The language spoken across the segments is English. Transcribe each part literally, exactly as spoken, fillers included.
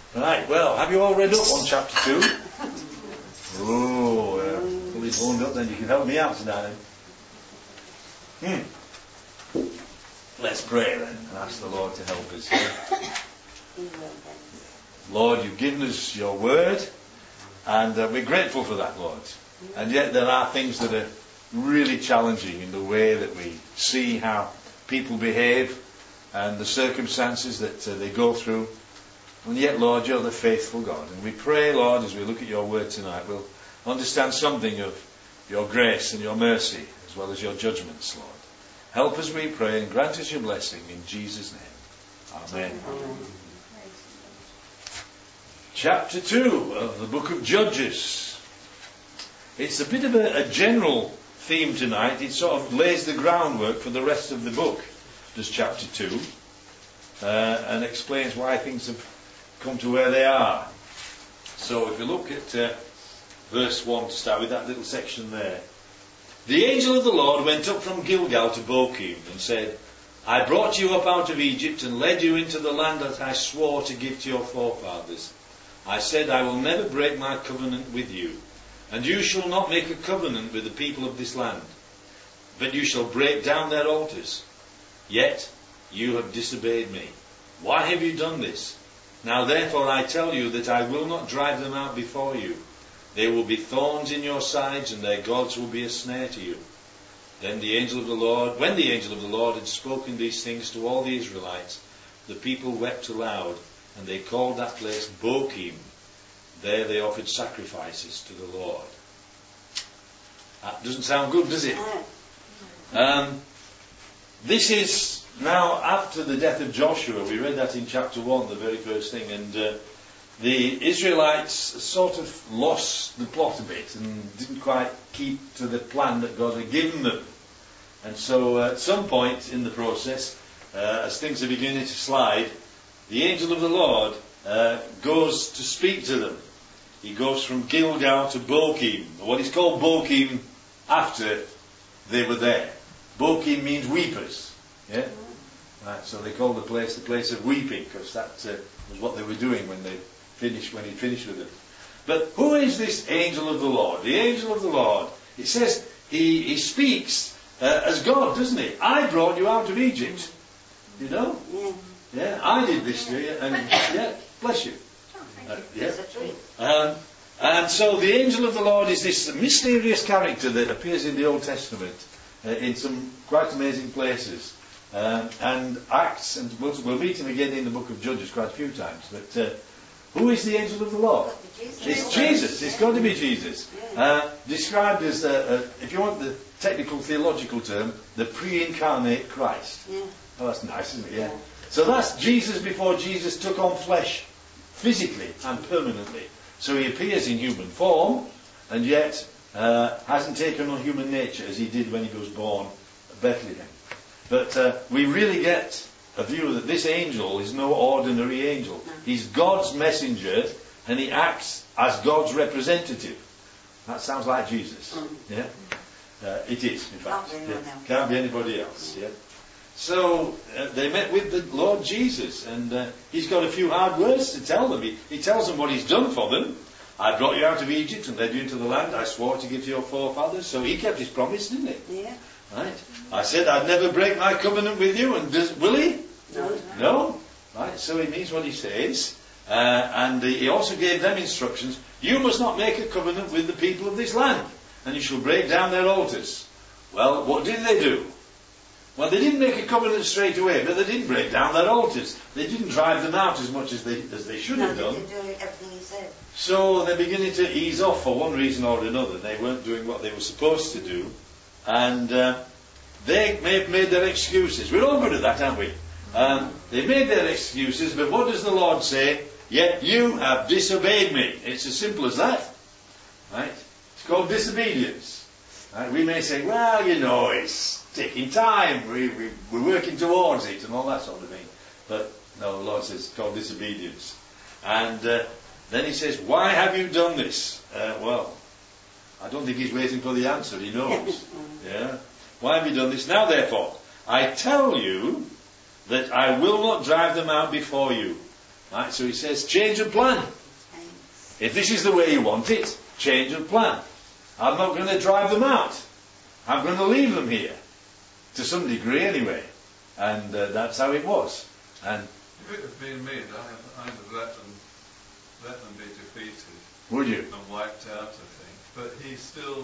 Right, well, have you all read up on chapter two? Oh, uh, fully warmed up then. You can help me out tonight then. Hmm. Let's pray then and ask the Lord to help us. Lord, you've given us your word, and uh, we're grateful for that, Lord. And yet there are things that are really challenging in the way that we see how people behave and the circumstances that uh, they go through. And yet, Lord, you're the faithful God. And we pray, Lord, as we look at your word tonight, we'll understand something of your grace and your mercy, as well as your judgments, Lord. Help us, we pray, and grant us your blessing in Jesus' name. Amen. Amen. Chapter two of the book of Judges. It's a bit of a, a general theme tonight. It sort of lays the groundwork for the rest of the book, does chapter two, uh, and explains why things have come to where they are. So if you look at uh, verse one to start with, that little section there. The angel of the Lord went up from Gilgal to Bochim and said, I brought you up out of Egypt and led you into the land that I swore to give to your forefathers. I said, I will never break my covenant with you, and you shall not make a covenant with the people of this land, but you shall break down their altars. Yet you have disobeyed me. Why have you done this? Now therefore I tell you that I will not drive them out before you. They will be thorns in your sides, and their gods will be a snare to you. Then the angel of the Lord, when the angel of the Lord had spoken these things to all the Israelites, the people wept aloud, and they called that place Bochim. There they offered sacrifices to the Lord. That doesn't sound good, does it? Um, this is now after the death of Joshua. We read that in chapter one, the very first thing, and uh, the Israelites sort of lost the plot a bit and didn't quite keep to the plan that God had given them. And so uh, at some point in the process, uh, as things are beginning to slide, the angel of the Lord uh, goes to speak to them. He goes from Gilgal to Bochim. What is called Bochim after they were there. Bochim means weepers. Yeah? Right, so they call the place the place of weeping, because that uh, was what they were doing when they finished, when he finished with them. But who is this angel of the Lord? The angel of the Lord. It says he, he speaks uh, as God, doesn't he? I brought you out of Egypt. You know? Yeah. Yeah, I did this to you, and yeah, bless you. Uh, yeah. Um, and so the angel of the Lord is this mysterious character that appears in the Old Testament uh, in some quite amazing places. Um, and acts, and we'll, we'll meet him again in the book of Judges quite a few times. But uh, who is the angel of the Lord? Jesus. It's Jesus. It's got to be Jesus. Uh, described as, uh, uh, if you want the technical theological term, the pre-incarnate Christ. Yeah. Oh, that's nice, isn't it? Yeah. So that's Jesus before Jesus took on flesh, physically and permanently. So he appears in human form, and yet uh, hasn't taken on human nature as he did when he was born at Bethlehem. But uh, we really get a view that this angel is no ordinary angel. He's God's messenger, and he acts as God's representative. That sounds like Jesus. Yeah, uh, it is, in fact. Can't be Yeah. anyone else. Can't be anybody else. Yeah. So uh, they met with the Lord Jesus, and uh, he's got a few hard words to tell them. He, he tells them what he's done for them. I brought you out of Egypt and led you into the land I swore to give to your forefathers. So he kept his promise, didn't he? Yeah. Right. I said I'd never break my covenant with you, and does, will he? No. No. Right. So he means what he says, uh, and he also gave them instructions. You must not make a covenant with the people of this land, and you shall break down their altars. Well, what did they do? Well, they didn't make a covenant straight away, but they didn't break down their altars. They didn't drive them out as much as they as they should No, have they done. didn't do everything he said. So they're beginning to ease off for one reason or another. They weren't doing what they were supposed to do, and uh, they may have made their excuses. We're all good at that, aren't we? Um, they made their excuses, but what does the Lord say? Yet you have disobeyed me. It's as simple as that. Right? It's called disobedience. Right? We may say, well, you know, it's taking time. We, we, we're working towards it and all that sort of thing. But no, the Lord says it's called disobedience. And uh, then he says, why have you done this? Uh, well, I don't think he's waiting for the answer. He knows. Yeah. Why have you done this? Now, therefore, I tell you that I will not drive them out before you, Right, so he says, change of plan. If this is the way you want it, change of plan. I'm not going to drive them out. I'm going to leave them here. To some degree anyway. And uh, that's how it was. And if it had been me, I'd, I'd have let them, let them be defeated. Would you? And wiped out, I think. But he still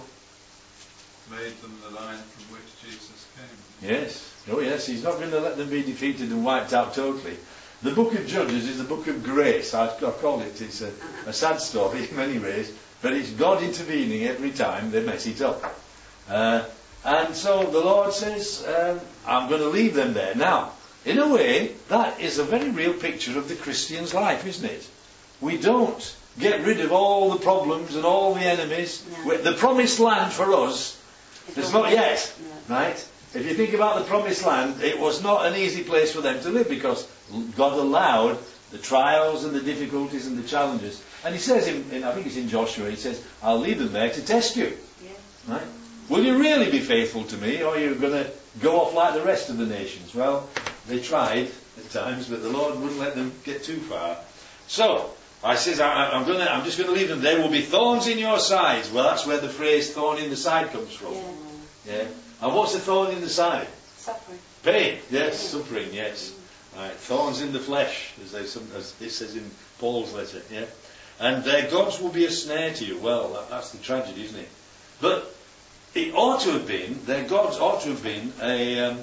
made them the line from which Jesus came. Yes. Oh yes, he's not going to let them be defeated and wiped out totally. The book of Judges is the book of grace. I, I call it, it's a, a sad story in many ways, but it's God intervening every time they mess it up. Uh, and so the Lord says, um, I'm going to leave them there. Now, in a way, that is a very real picture of the Christian's life, isn't it? We don't get rid of all the problems and all the enemies. No. The promised land for us It's is all not right. yet, No. right? If you think about the promised land, it was not an easy place for them to live because God allowed the trials and the difficulties and the challenges. And he says, in, in I think it's in Joshua, he says, I'll leave them there to test you. Yes. Right? Will you really be faithful to me, or are you going to go off like the rest of the nations? Well, they tried at times, but the Lord wouldn't let them get too far. So, I says, I, I'm, gonna, I'm just going to leave them. There will be thorns in your sides. Well, that's where the phrase thorn in the side comes from. Yeah. Yeah. And what's the thorn in the side? Suffering. Pain. Yes, suffering. Yes. Right. Thorns in the flesh, as, they, some, as it says in Paul's letter. Yeah. And their gods will be a snare to you. Well, that, that's the tragedy, isn't it? But it ought to have been, their gods ought to have been a um,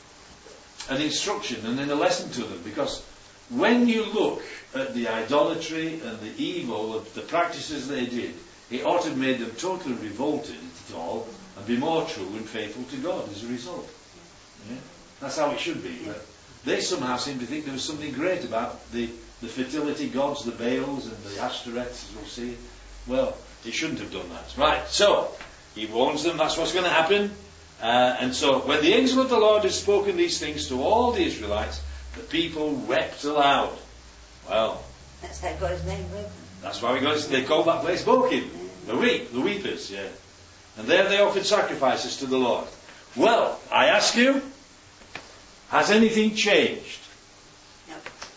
an instruction and then a lesson to them. Because when you look at the idolatry and the evil of the practices they did, it ought to have made them totally revolted at all and be more true and faithful to God as a result. Yeah? That's how it should be. But they somehow seem to think there was something great about the, the fertility gods, the Baals and the Ashtoreths, as we'll see. Well, he shouldn't have done that. Right, so he warns them that's what's going to happen. Uh, and so when the angel of the Lord had spoken these things to all the Israelites, the people wept aloud. Well, That's how God his name broken. that's why we got they call that place Bokim. The weep, the weepers, yeah. And there they offered sacrifices to the Lord. Well, I ask you, has anything changed? No.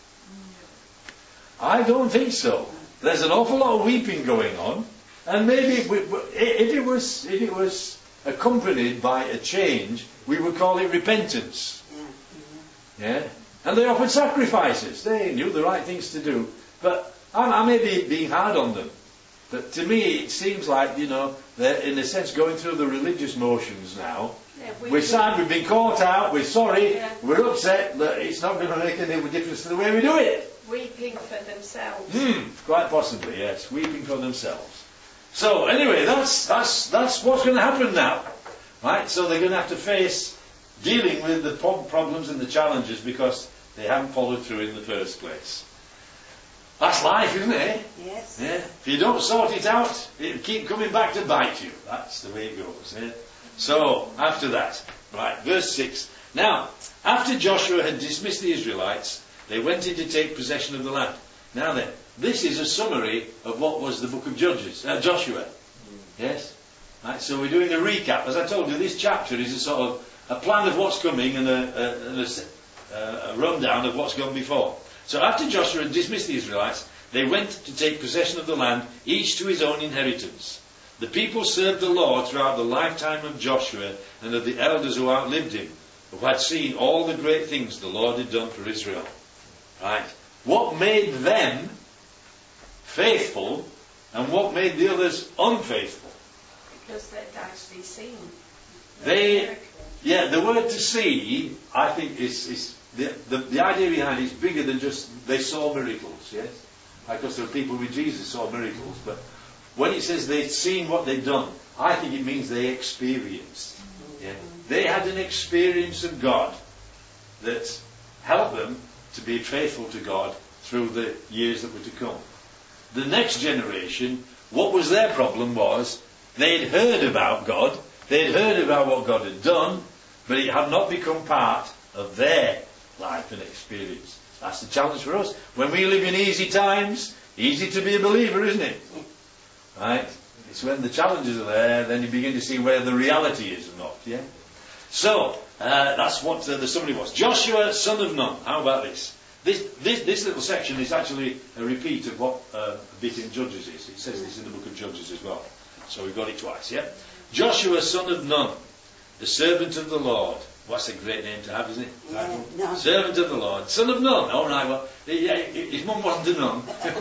I don't think so. There's an awful lot of weeping going on, and maybe if it was if it was accompanied by a change, we would call it repentance. Yeah. Yeah, and they offered sacrifices. They knew the right things to do, but I, I may be being hard on them. But to me, it seems like, you know, they're in a sense going through the religious motions now. Yeah, we We're do. sad, we've been caught out, we're sorry, Yeah. we're upset that it's not going to make any difference to the way we do it. Weeping for themselves. Hmm, quite possibly, yes, weeping for themselves. So anyway, that's that's that's what's going to happen now, right? So they're going to have to face dealing with the pro- problems and the challenges because they haven't followed through in the first place. That's life, isn't it? Yes. Yeah. If you don't sort it out, it'll keep coming back to bite you. That's the way it goes. Yeah? So, after that, right, verse six. Now, after Joshua had dismissed the Israelites, they went in to take possession of the land. Now then, this is a summary of what was the book of Judges, uh, Joshua. Yes? Right, so we're doing a recap. As I told you, this chapter is a sort of a plan of what's coming and a, a, and a, a rundown of what's gone before. So after Joshua had dismissed the Israelites, they went to take possession of the land, each to his own inheritance. The people served the Lord throughout the lifetime of Joshua and of the elders who outlived him, who had seen all the great things the Lord had done for Israel. Right. What made them faithful and what made the others unfaithful? Because they'd actually seen. the They, miracle. yeah, the word to see, I think, is, is the, the, the idea behind it is bigger than just they saw miracles, yes? Because there were people with Jesus saw miracles, but when it says they'd seen what they'd done, I think it means they experienced. Yeah? They had an experience of God that helped them to be faithful to God through the years that were to come. The next generation, what was their problem was, they'd heard about God, they'd heard about what God had done, but it had not become part of their life and experience. That's the challenge for us. When we live in easy times, easy to be a believer, isn't it? Right? It's when the challenges are there, then you begin to see where the reality is or not. Yeah. So uh, that's what uh, the summary was. Joshua, son of Nun. How about this? This, this, this little section is actually a repeat of what uh, a bit in Judges is. It says this in the book of Judges as well. So we've got it twice, yeah? Joshua, son of Nun, the servant of the Lord. What's a great name to have, isn't it? Yeah, Nun. Servant of the Lord. Son of Nun. All right, well, yeah, his mum wasn't a nun.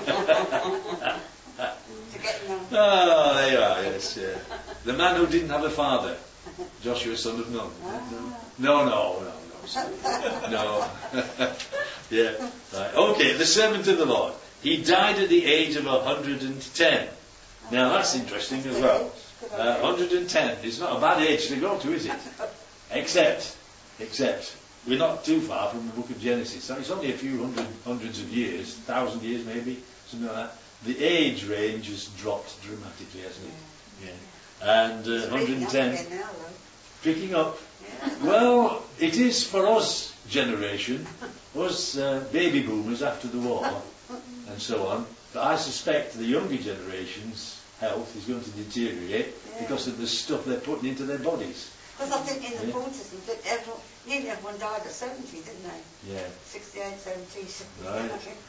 To get Nun. Oh, there you are, yes, yeah. The man who didn't have a father. Joshua, son of Nun. No, no, no, no. No. Yeah. Right. Okay, the servant of the Lord. He died at the age of one hundred ten. Now that's interesting as well. Uh, one hundred ten is not a bad age to go to, is it? Except, except, we're not too far from the book of Genesis. So it's only a few hundred, hundreds of years, thousand years maybe, something like that. The age range has dropped dramatically, hasn't it? Yeah. And uh, one hundred ten, picking up. Well, it is for us generation, us uh, baby boomers after the war, and so on. But I suspect the younger generation's health is going to deteriorate yeah. because of the stuff they're putting into their bodies. Because I think in the Yeah. forties, and that everyone, nearly everyone died at seventy, didn't they? Yeah. sixty-eight, seventy, seventy. Right.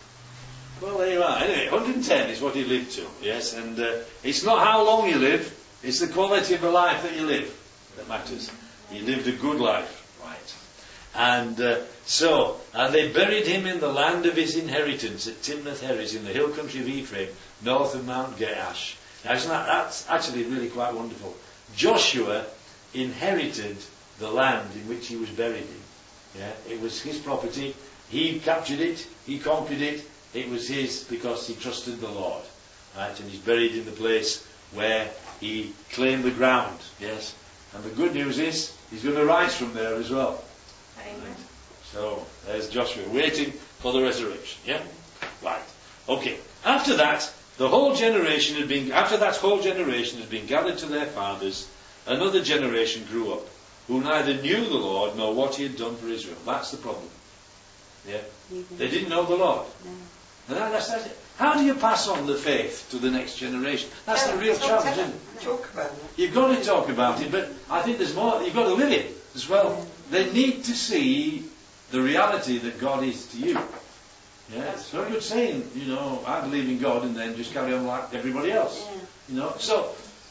Well, there you are. Anyway, one hundred ten is what he lived to, yes, and uh, it's not how long you live, it's the quality of the life that you live that matters. He lived a good life, right. And uh, so, and they buried him in the land of his inheritance at Timnath-Heres in the hill country of Ephraim, north of Mount Gaash. Now, isn't that, that's actually really quite wonderful. Joshua inherited the land in which he was buried in. Yeah, it was his property. He captured it. He conquered it. It was his because he trusted the Lord. Right, and he's buried in the place where he claimed the ground. Yes, and the good news is he's going to rise from there as well. Amen. So there's Joshua waiting for the resurrection. Yeah, right. Okay. After that, the whole generation had been. After that whole generation had been gathered to their fathers, another generation grew up, who neither knew the Lord nor what He had done for Israel. That's the problem. Yeah, they didn't know the Lord. No. And that, that's, that's it. How do you pass on the faith to the next generation? That's the real challenge, isn't it? Talk about it. You've got to talk about it, but I think there's more. You've got to live it as well. They need to see the reality that God is to you. Yeah, it's no good saying, you know, I believe in God and then just carry on like everybody else. Yeah. You know, so.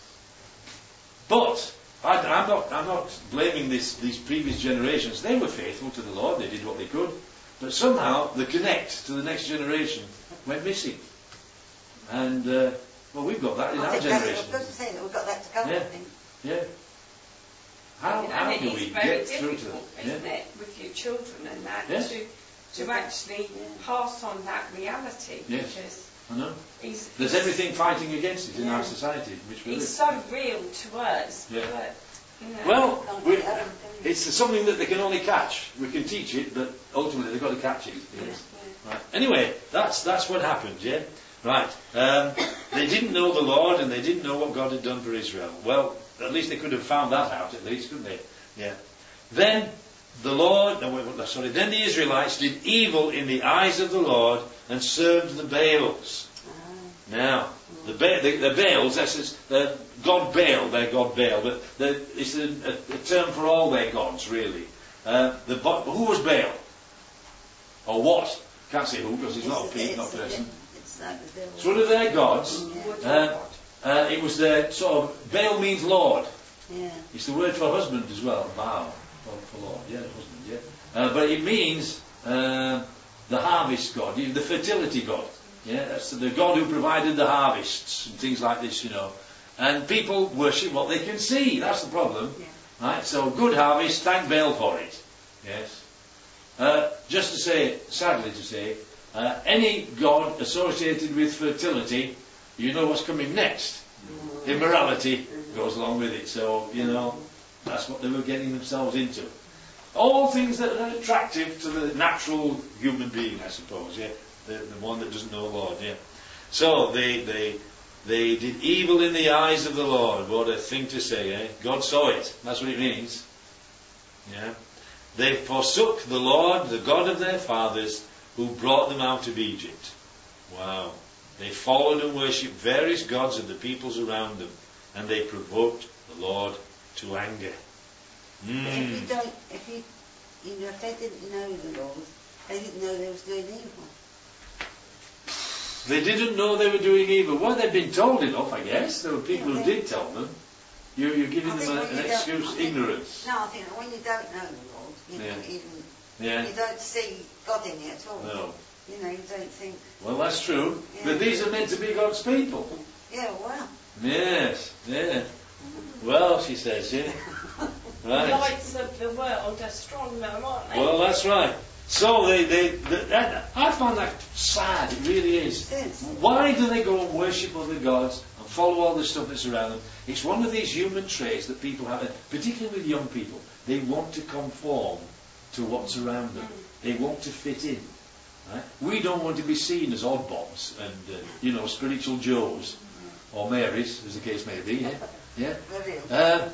But I, I'm not. I'm not blaming this, these previous generations. They were faithful to the Lord. They did what they could, but somehow the connect to the next generation went missing. And uh, well, we've got that in I our think that's generation. what I'm saying, that we've got that to come, Yeah. I think. Yeah. How, And how it do is we very get through to difficult, that? isn't Yeah. it, with your children and that, Yeah. to to actually pass on that reality. Yes. Because I know. he's, There's he's- everything fighting against it in Yeah. our society in which we He's live. so real to us. Yeah. But, you know, Well, Can't we, get out of it. it's something that they can only catch. We can teach it, but ultimately they've got to catch it. Yes. Right. Anyway, that's that's what happened. Yeah. Right. Um, they didn't know the Lord, and they didn't know what God had done for Israel. Well, at least they could have found that out. At least, couldn't they? Yeah. Then the Lord. No, wait, sorry. Then the Israelites did evil in the eyes of the Lord and served the Baals. Ah. Now, the, ba- the, the Baals, that's is, uh, God Baal, their God Baal, but the, it's a, a, a term for all their gods, really. Uh, the, who was Baal? Or what? Can't say who, because he's not a It's- pe- not a it's- person. It's like the devil. It's one of their gods. Yeah. Uh, uh, it was their sort of, Baal means Lord. Yeah. It's the word for husband as well, Baal, for, for Lord, yeah, husband, yeah. Uh, but it means uh, the harvest god, the fertility god. Yeah, that's the God who provided the harvests and things like this, you know. And people worship what they can see. That's the problem, Yeah. right? So good harvest, thank Baal for it. Yes. Uh, just to say, sadly to say, uh, any god associated with fertility, you know what's coming next. Immorality goes along with it. So you know that's what they were getting themselves into. All things that are attractive to the natural human being, I suppose. Yeah. The, the one that doesn't know the Lord, yeah. So they they they did evil in the eyes of the Lord. What a thing to say, eh? God saw it. That's what it means. Yeah. They forsook the Lord, the God of their fathers, who brought them out of Egypt. Wow. They followed and worshipped various gods of the peoples around them, and they provoked the Lord to anger. But if Mm. you don't, if you, you know, if they didn't know the Lord, They didn't know they was doing evil. They didn't know they were doing evil. Well, they'd been told enough, I guess. There were people Yeah, who they- did tell them. You, you're giving I them think a, when an you don't- excuse, I think- ignorance. No, I think when you don't know the Lord, you Yeah. don't even, Yeah. you don't see God in it at all. No. You know, you don't think, Well, that's true. Yeah. But these are meant to be God's people. yeah, well. Yes, yeah. Well, she says, yeah. The Right. lights of the world are strong though, aren't they? Well, that's right. So they, they, they that, I find that sad. It really is. It is. Why do they go and worship other gods and follow all the stuff that's around them? It's one of these human traits that people have, particularly with young people. They want to conform to what's around them. They want to fit in. Right? We don't want to be seen as oddballs and, uh, you know, spiritual Joes or Marys, as the case may be. Yeah. Yeah. Very ill. Uh,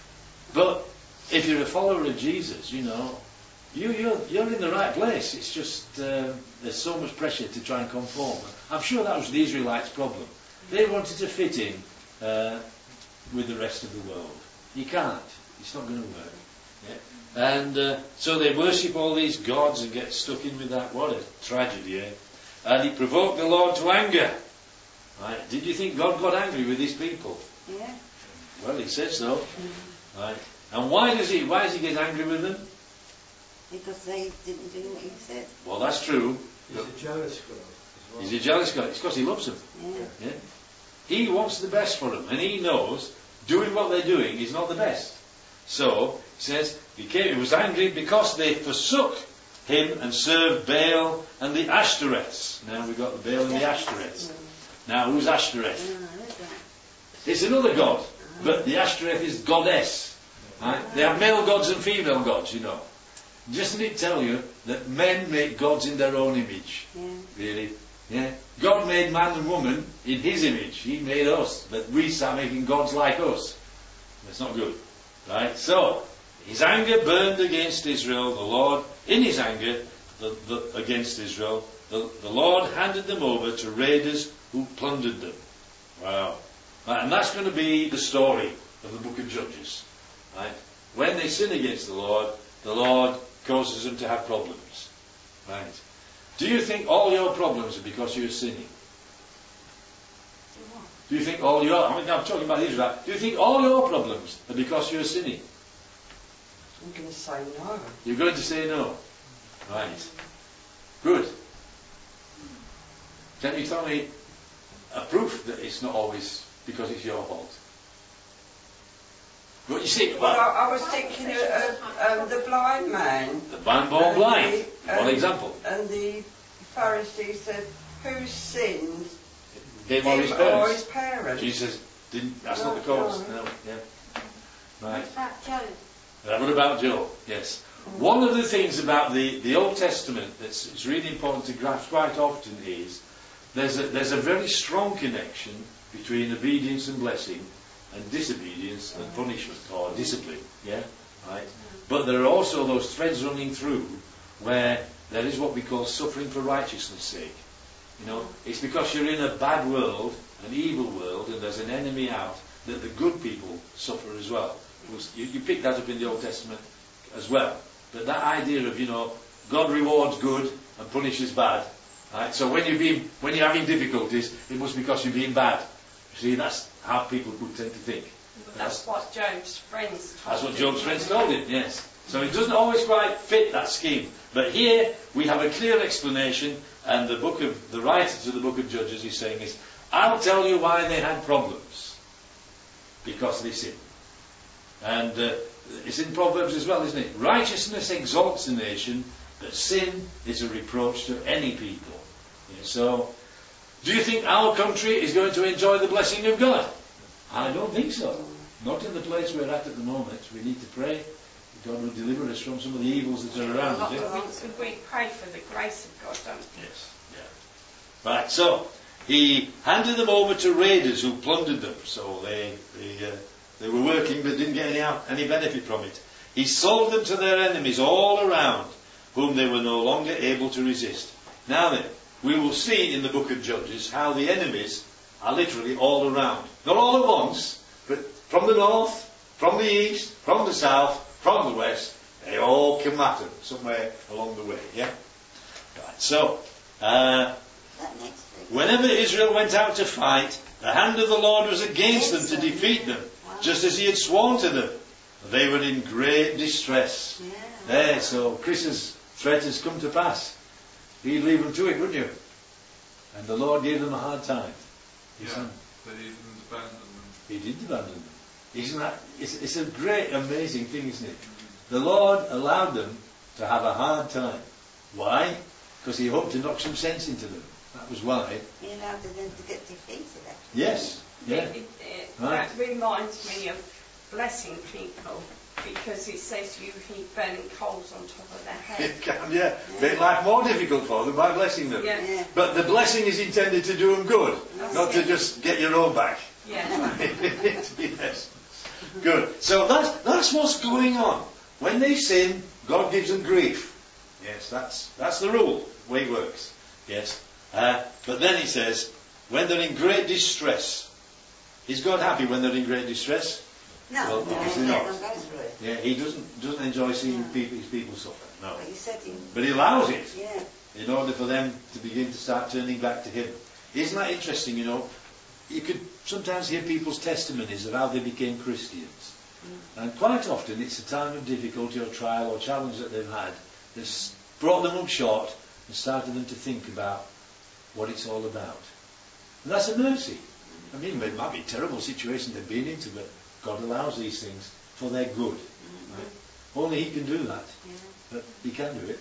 but if you're a follower of Jesus, you know, you, you're, you're in the right place. It's just um, there's so much pressure to try and conform. I'm sure that was the Israelites' problem. They wanted to fit in uh, with the rest of the world. You can't. It's not going to work. Yeah? And uh, so they worship all these gods and get stuck in with that. What a tragedy, eh? And it provoked the Lord to anger. Right? Did you think God got angry with his people? Yeah. Well, he said so. Right. And why does he? Why does he get angry with them? Because they didn't do what he said. Well, that's true. He's a jealous God as well. He's a jealous God. It's because he loves them. Yeah. Yeah. He wants the best for them, and he knows doing what they're doing is not the best. So he says he, came, he was angry because they forsook him and served Baal and the Ashtoreths. Now we've got the Baal and the Ashtoreths. Now who's Ashtoreth? Yeah, I heard that. It's another god, but the Ashtoreth is goddess. Right? They have male gods and female gods, you know. Doesn't it tell you that men make gods in their own image? Yeah. Really? Yeah. God made man and woman in his image. He made us, but we start making gods like us. That's not good. Right? So, his anger burned against Israel. The Lord, in his anger the, the, against Israel, the, the Lord handed them over to raiders who plundered them. Wow. Right, and that's going to be the story of the book of Judges. Right? When they sin against the Lord, the Lord causes them to have problems. Right? Do you think all your problems are because you're sinning? Do you think all your, I mean, I'm talking about Israel, do you think all your problems are because you're sinning? I'm going to say no. You're going to say no. Right. Good. Can you tell me a proof that it's not always because it's your fault? But you see, Well, well, I, I was thinking of, of um, the blind man. the man born blind. the- One and- example. And the Pharisee said, who sinned? Him or his Him or parents. his parents? Jesus didn't, that's No, not the cause. no. No, yeah. Right. What about Job? Uh, what about Job? Yes. One of the things about the, the Old Testament that's it's really important to grasp quite often is there's a, there's a very strong connection between obedience and blessing and disobedience and punishment or discipline. Yeah? Right? But there are also those threads running through where there is what we call suffering for righteousness' sake. You know, it's because you're in a bad world, an evil world, and there's an enemy out, that the good people suffer as well. You, you pick that up in the Old Testament as well. But that idea of, you know, God rewards good and punishes bad. Right? So when you're being, when you're having difficulties, it must be because you're being bad. You see, that's how people would tend to think. But that's what Job's friends told That's what him. Job's friends told him, yes. So it doesn't always quite fit that scheme. But here we have a clear explanation, and the book of the writer to the book of Judges is saying is, I'll tell you why they had problems. Because they sinned. And uh, it's in Proverbs as well, isn't it? Righteousness exalts a nation, but sin is a reproach to any people. Yeah, so, do you think our country is going to enjoy the blessing of God? I don't think so. Not in the place we're at at the moment. We need to pray that God will deliver us from some of the evils that are around us. Yeah? We, we pray for the grace of God, don't we? Yes. Yeah. Right. So he handed them over to raiders who plundered them. So they they uh, they were working but didn't get any out, any benefit from it. He sold them to their enemies all around, whom they were no longer able to resist. Now then, we will see in the book of Judges how the enemies are literally all around. Not all at once, but from the north, from the east, from the south, from the west. They all come at them somewhere along the way. Yeah. Right, so, uh, That next week. whenever Israel went out to fight, the hand of the Lord was against them to defeat them, Wow. just as he had sworn to them. They were in great distress. Yeah. There, so Chris's threat has come to pass. He'd leave them to it, wouldn't you? And the Lord gave them a hard time. His Yeah, son. but he didn't abandon them. He did abandon them. Isn't that? It's, it's a great, amazing thing, isn't it? The Lord allowed them to have a hard time. Why? Because he hoped to knock some sense into them. That was why. He allowed them to get defeated, actually. Yes. Yeah. It, it, it, Right. That reminds me of blessing people, because it says you heap burning coals on top of their head. It can, yeah. Make life more difficult for them by blessing them. Yeah. Yeah. But the blessing is intended to do them good, That's not to it. just get your own back. Yeah. Yes. Good. So that's, that's what's going on. When they sin, God gives them grief. Yes, that's that's the rule, way it works. Yes. Uh, but then he says, when they're in great distress, is God happy when they're in great distress? No, Well, no, obviously he not. let them go through it. Yeah, he doesn't doesn't enjoy seeing No. people, his people suffer. No. But he said he, But he allows it yeah. in order for them to begin to start turning back to him. Isn't that interesting, you know? You could sometimes hear people's testimonies of how they became Christians. And quite often it's a time of difficulty or trial or challenge that they've had that's brought them up short and started them to think about what it's all about. And that's a mercy. I mean, it might be a terrible situation they've been into, but God allows these things for their good. Right? Only he can do that. Yeah. But he can do it.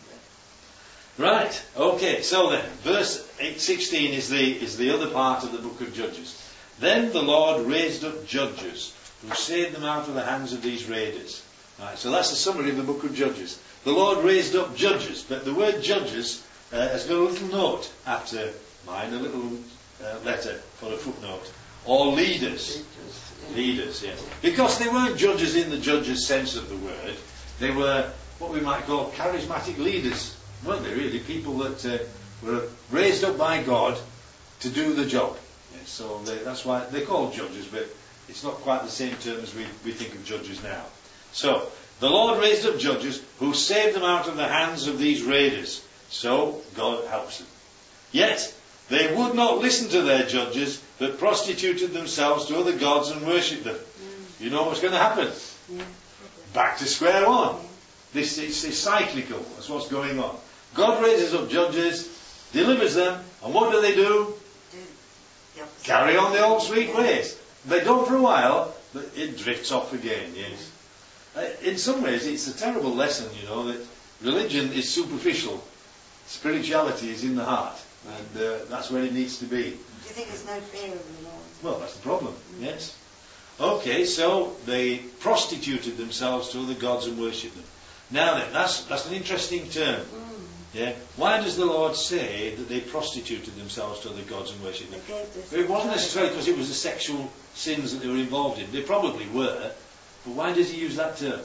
Right, okay, so then, verse eight sixteen is the, is the other part of the book of Judges. Then the Lord raised up judges who saved them out of the hands of these raiders. Right, so that's the summary of the book of Judges. The Lord raised up judges, but the word judges uh, has got a little note after mine, a little uh, letter for a footnote. Or leaders. Leaders, yes. Because they weren't judges in the judge's sense of the word. They were what we might call charismatic leaders, weren't they really? People that uh, were raised up by God to do the job. Yes, so they, that's why they're called judges, but it's not quite the same term as we, we think of judges now. So, the Lord raised up judges who saved them out of the hands of these raiders. So, God helps them. Yet, they would not listen to their judges, but prostituted themselves to other gods and worshipped them. Mm. You know what's going to happen? Yeah. Back to square one. This is it's cyclical. That's what's going on. God raises up judges, delivers them, and what do they do? Do the opposite. Carry on the old sweet Yeah. ways. They don't for a while, but it drifts off again, yes. Uh, in some ways, it's a terrible lesson, you know, that religion is superficial. Spirituality is in the heart. And uh, that's where it needs to be. Do you think there's no fear of the Lord? Well, that's the problem, yes. Okay, so they prostituted themselves to other gods and worshipped them. Now then, that's that's an interesting term. Yeah. Why does the Lord say that they prostituted themselves to other gods and worshipped them? They gave this It wasn't necessarily because it was the sexual sins that they were involved in. They probably were. But why does he use that term?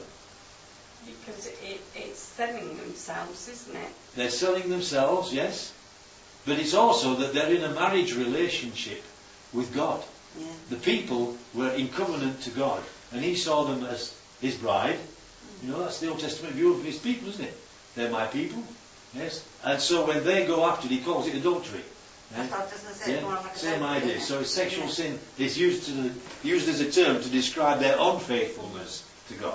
Because it, it, it's selling themselves, isn't it? They're selling themselves, yes. But it's also that they're in a marriage relationship with God. Yeah. The people were in covenant to God. And he saw them as his bride. You know, that's the Old Testament view of his people, isn't it? They're my people. Yes. And so when they go after it, he calls it adultery. I thought, doesn't it say Yeah, more like same adultery, idea. isn't it? So sexual Yeah. sin is used to the, used as a term to describe their unfaithfulness to God.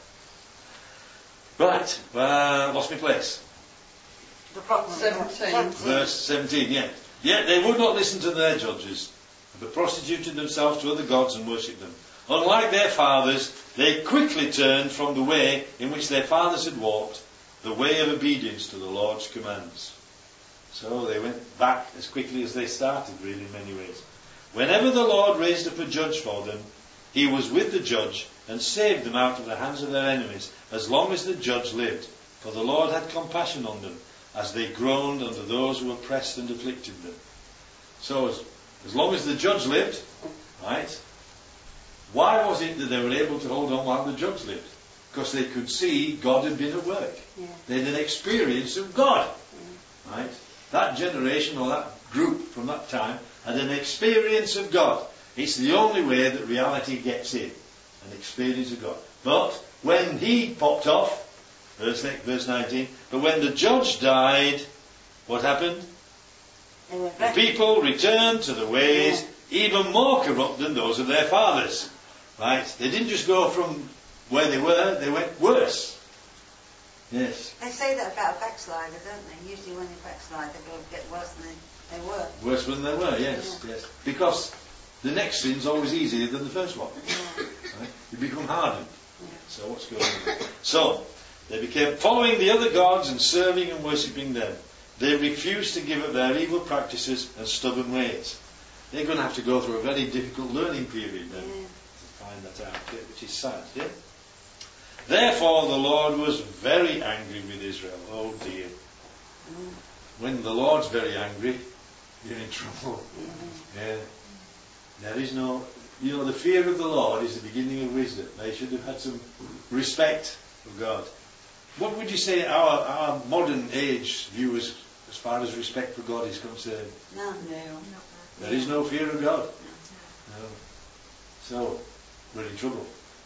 Yeah. Right. Uh, lost my place. The problem is Seventeen. Verse seventeen. Yeah. Yet they would not listen to their judges, but prostituted themselves to other gods and worshipped them. Unlike their fathers, they quickly turned from the way in which their fathers had walked, the way of obedience to the Lord's commands. So they went back as quickly as they started, really, in many ways. Whenever the Lord raised up a judge for them, he was with the judge and saved them out of the hands of their enemies, as long as the judge lived. For the Lord had compassion on them, as they groaned under those who oppressed and afflicted them. So as, as long as the judge lived, right, why was it that they were able to hold on while the judge lived? Because they could see God had been at work. Yeah. They had an experience of God. Right? That generation or that group from that time had an experience of God. It's the only way that reality gets in. An experience of God. But when he popped off, Verse, verse nineteen. But when the judge died, what happened? They were The back. people returned to the ways even more corrupt than those of their fathers. Right? They didn't just go from where they were, they went worse. Yes. They say that about a backslider, don't they? Usually when they backslide, they go get worse than they, they were. Worse than they were, yes, Yeah. yes. Because the next sin's always easier than the first one. Yeah. Right? You become hardened. Yeah. So what's going on? So, they became following the other gods and serving and worshipping them. They refused to give up their evil practices and stubborn ways. They're going to have to go through a very difficult learning period then Yeah. to find that out, yeah, which is sad. Yeah? Therefore the Lord was very angry with Israel. Oh dear. Mm. When the Lord's very angry, you're in trouble. Mm. Yeah. There is no, you know, the fear of the Lord is the beginning of wisdom. They should have had some respect for God. What would you say our, our modern age view as, as far as respect for God is concerned? No. No. There is no fear of God. No. So, we're in trouble.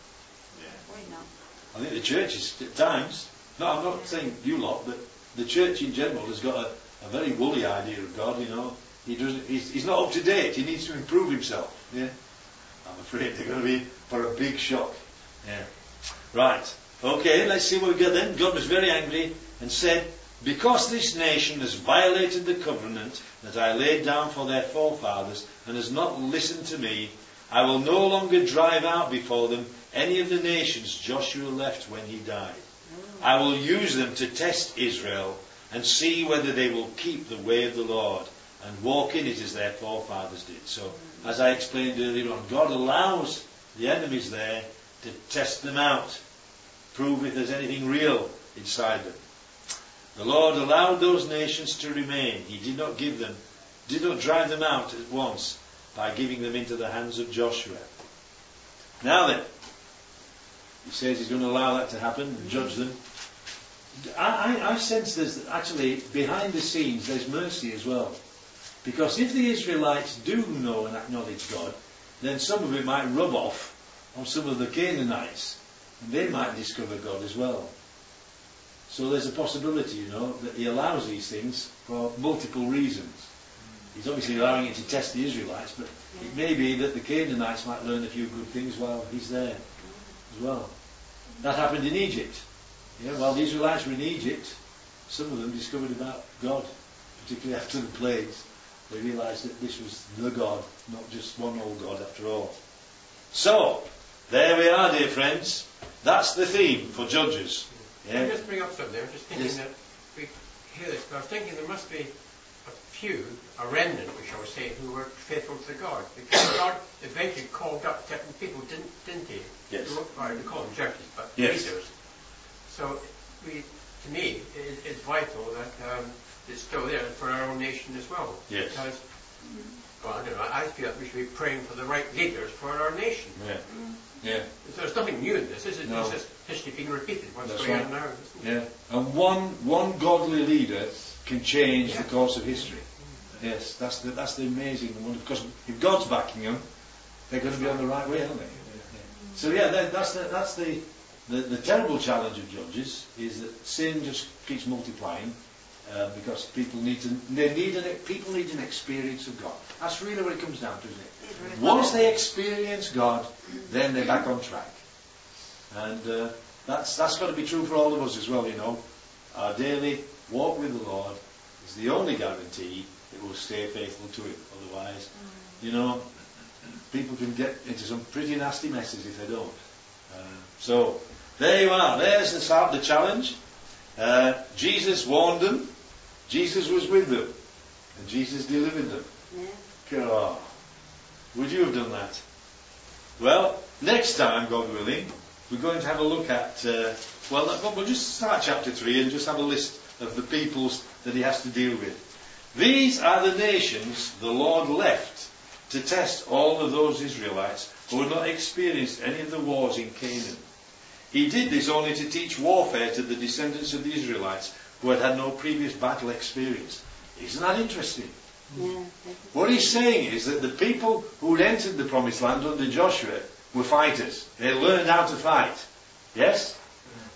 We know. I think the church is, at times, no, I'm not saying you lot, but the church in general has got a, a very woolly idea of God, you know. He doesn't, he's, he's not up to date. He needs to improve himself. Yeah. I'm afraid they're going to be for a big shock. Yeah. Right. Okay, let's see what we get then. God was very angry and said, because this nation has violated the covenant that I laid down for their forefathers and has not listened to me, I will no longer drive out before them any of the nations Joshua left when he died. I will use them to test Israel and see whether they will keep the way of the Lord and walk in it as their forefathers did. So, as I explained earlier on, God allows the enemies there to test them out, prove if there's anything real inside them. The Lord allowed those nations to remain. He did not give them, did not drive them out at once by giving them into the hands of Joshua. Now then, he says he's going to allow that to happen and judge them. I, I, I sense there's actually, behind the scenes, there's mercy as well. Because if the Israelites do know and acknowledge God, then some of it might rub off on some of the Canaanites. And they might discover God as well. So there's a possibility, you know, that he allows these things for multiple reasons. He's obviously allowing it to test the Israelites, but it may be that the Canaanites might learn a few good things while he's there as well. That happened in Egypt. Yeah, while the Israelites were in Egypt, some of them discovered about God, particularly after the plagues. They realised that this was the God, not just one old God after all. So, there we are, dear friends. That's the theme for Judges. Can Yeah. I just bring up something? I was just thinking Yes. that we hear this, but I was thinking there must be a few, a remnant, we shall say, who were faithful to God. Because God eventually called up certain people, didn't, didn't he? Yes. Who- Or we call them judges, but Yes. leaders. So, we, to me, it, it's vital that um, it's still there for our own nation as well. Yes. Because, well, I don't know, I feel that we should be praying for the right leaders for our nation. Yeah. Yeah. There's nothing new in this, is it? No. It's just history being repeated. What's That's going right. on now? isn't it? Yeah. And one one godly leader can change Yeah. the course of history. Yes, that's the that's the amazing one. Because if God's backing them, they're going to be on the right way, aren't they? Yeah. So yeah, that, that's the that's the, the the terrible challenge of Judges is that sin just keeps multiplying uh, because people need to they need an people need an experience of God. That's really what it comes down to, isn't it? Once they experience God, then they're back on track. And uh, that's that's got to be true for all of us as well, you know. Our daily walk with the Lord is the only guarantee that we'll stay faithful to Him. Otherwise, you know, people can get into some pretty nasty messes if they don't. Uh, so, there you are. There's the, start, the challenge. Uh, Jesus warned them. Jesus was with them. And Jesus delivered them. Yeah. God. Would you have done that? Well, next time, God willing, we're going to have a look at, uh, well, we'll just start chapter three and just have a list of the peoples that he has to deal with. These are the nations the Lord left to test all of those Israelites who had not experienced any of the wars in Canaan. He did this only to teach warfare to the descendants of the Israelites who had had no previous battle experience. Isn't that interesting? Yeah. What he's saying is that the people who had entered the promised land under Joshua were fighters. They learned how to fight. Yes?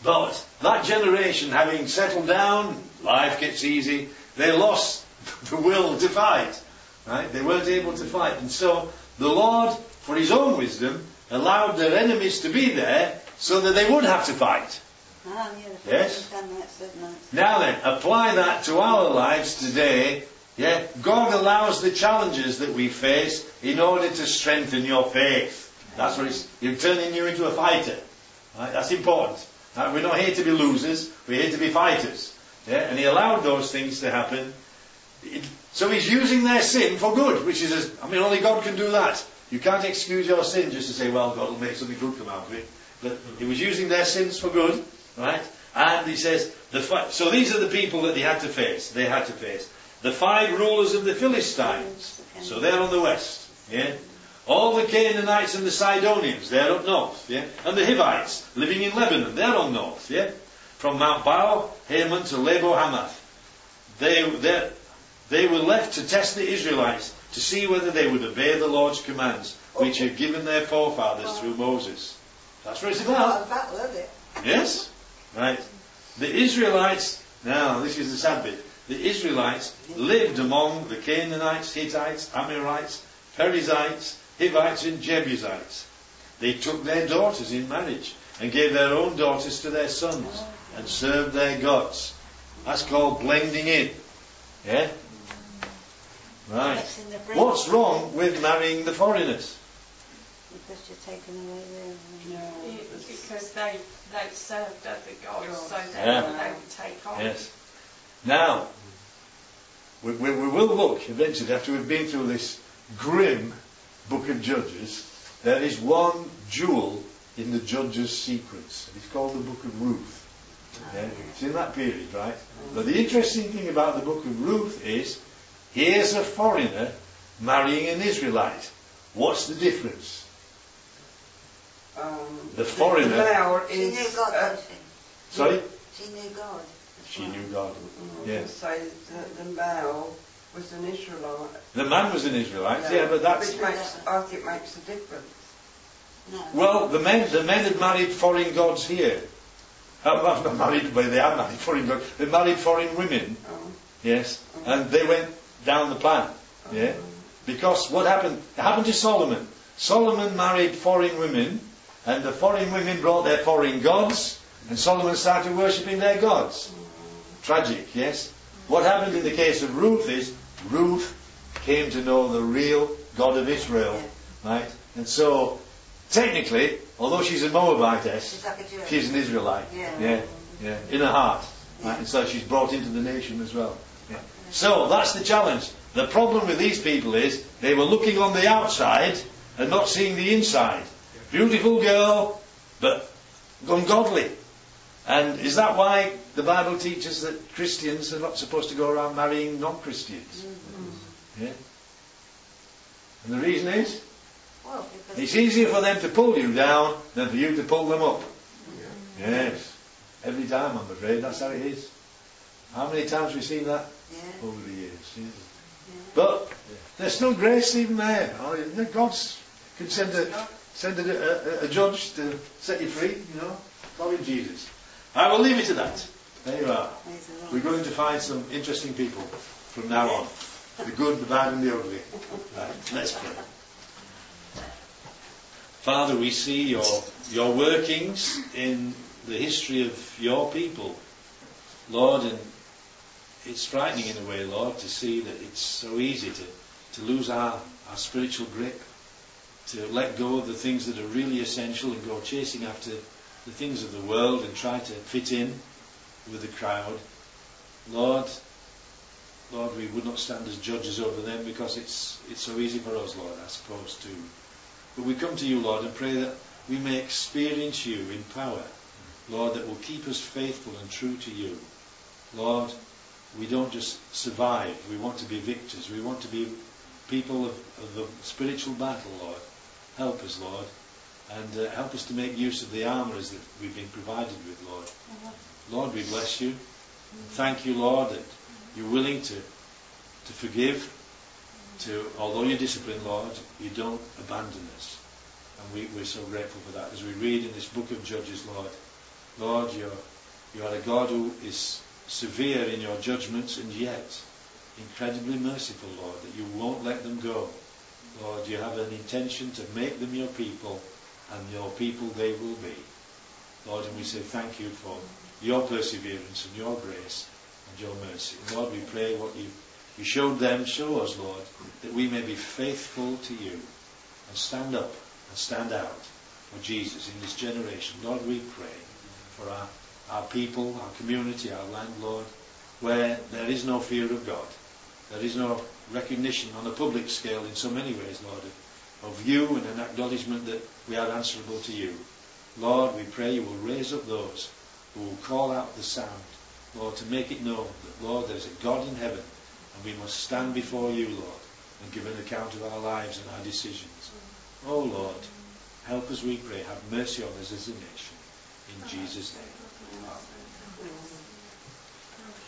But that generation, having settled down, life gets easy, they lost the will to fight. Right? They weren't able to fight. And so the Lord, for his own wisdom, allowed their enemies to be there so that they would have to fight. Ah, yeah, the Yes. done that, didn't it? Now then, apply that to our lives today. Yeah, God allows the challenges that we face in order to strengthen your faith. That's what it's, you're turning you into a fighter. Right? That's important. Right? We're not here to be losers, we're here to be fighters. Yeah? And he allowed those things to happen. It, so he's using their sin for good, which is, a, I mean, only God can do that. You can't excuse your sin just to say, well, God will make something good come out of it. But he was using their sins for good, right? And he says, the fi- so these are the people that they had to face. They had to face. The five rulers of the Philistines. So they're on the west. Yeah. All the Canaanites and the Sidonians, they're up north. Yeah. And the Hivites, living in Lebanon, they're on north. Yeah. From Mount Baal, Hermon to Lebo Hamath. They, they, they were left to test the Israelites to see whether they would obey the Lord's commands, which he had given their forefathers through Moses. That's what it's about. It's a battle, isn't it? Yes? Right. The Israelites, now this is the sad bit, the Israelites lived among the Canaanites, Hittites, Amorites, Perizzites, Hivites and Jebusites. They took their daughters in marriage and gave their own daughters to their sons and served their gods. That's called blending in. Yeah? Right. Mixing the bread. What's wrong with marrying the foreigners? Because you're taking away their... No, It- it's- because they they served other gods, so they, Yeah. they would take on. Yes. Now, we, we, we will look eventually, after we've been through this grim book of Judges, there is one jewel in the Judges sequence. It's called the book of Ruth. Yeah? It's in that period, right? But the interesting thing about the book of Ruth is, here's a foreigner marrying an Israelite. What's the difference? Um, The foreigner- The male She is. knew God, uh, didn't she? Sorry? She knew God. as She well. knew God. mm, Yes. So the, the male was an Israelite. The man was an Israelite, yeah, but that's... Which makes, I think makes a difference. No. Well, the men, the men had married foreign gods here. Uh, well, not married, but they have married foreign gods. They married foreign women, Oh, yes, and they went down the plan, yeah. Because what happened? It happened to Solomon. Solomon married foreign women, and the foreign women brought their foreign gods, and Solomon started worshipping their gods. Tragic, yes. What happened in the case of Ruth is Ruth came to know the real God of Israel, right? And so, technically, although she's a Moabitess, She's like a Jew. she's an Israelite. Yeah. Yeah, yeah, in her heart. Right? Yeah. And so she's brought into the nation as well. Yeah. So that's the challenge. The problem with these people is they were looking on the outside and not seeing the inside. Beautiful girl, but ungodly. And is that why the Bible teaches that Christians are not supposed to go around marrying non-Christians? Yeah. And the reason is, Well, because it's easier for them to pull you down than for you to pull them up. Yes. Every time, I'm afraid, that's how it is. How many times have we seen that yeah, over the years? yeah. But there's still grace even there. Oh, God can send a send a, a, a judge to set you free, you know. Call him Jesus. I will leave it to that. There you are. Praise the Lord. We're going to find some interesting people from now on. The good, the bad and the ugly. Right, let's pray. Father, we see your your workings in the history of your people, Lord, and it's frightening in a way, Lord, to see that it's so easy to, to lose our, our spiritual grip, to let go of the things that are really essential and go chasing after the things of the world and try to fit in with the crowd. Lord, Lord, we would not stand as judges over them because it's it's so easy for us, Lord, I suppose, to. But we come to you, Lord, and pray that we may experience you in power, Lord, that will keep us faithful and true to you. Lord, we don't just survive, we want to be victors, we want to be people of, of the spiritual battle, Lord. Help us, Lord, and uh, help us to make use of the armours that we've been provided with, Lord. Lord, we bless you. And thank you, Lord, that you're willing to, to forgive, to, although you discipline, Lord, you don't abandon us. And we, we're so grateful for that. As we read in this book of Judges, Lord, Lord, you're, you are a God who is severe in your judgments and yet incredibly merciful, Lord, that you won't let them go. Lord, you have an intention to make them your people, and your people they will be. Lord, and we say thank you for your perseverance and your grace and your mercy. And Lord, we pray what you you showed them, show us, Lord, that we may be faithful to you and stand up and stand out for Jesus in this generation. Lord, we pray for our, our people, our community, our land, Lord, where there is no fear of God. There is no recognition on a public scale in so many ways, Lord, of, of you and an acknowledgement that we are answerable to you. Lord, we pray you will raise up those who will call out the sound, Lord, to make it known that, Lord, there is a God in heaven, and we must stand before you, Lord, and give an account of our lives and our decisions. Oh, Lord, help us, we pray. Have mercy on us as a nation. In Jesus' name. Amen.